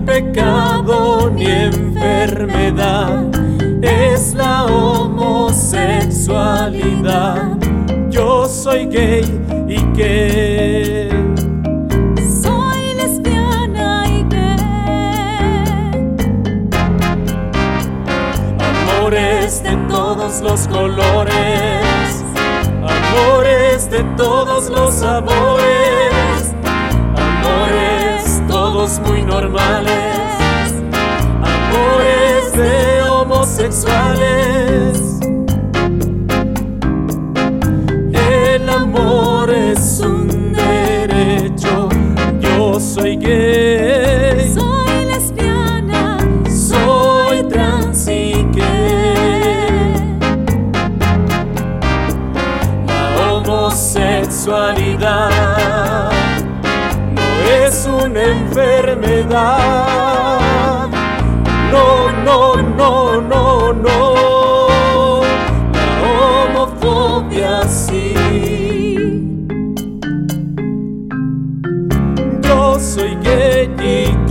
pecado ni enfermedad, es la homosexualidad. Yo soy gay y que soy lesbiana y gay. Amores de todos los colores, amores de todos los sabores, amores todos muy normales, amores de homosexuales. El amor es un derecho. Yo soy gay, Soy lesbiana, soy trans y gay. La homosexualidad no es una enfermedad. No, no, no, no, no. La homofobia sí. Yo soy gay y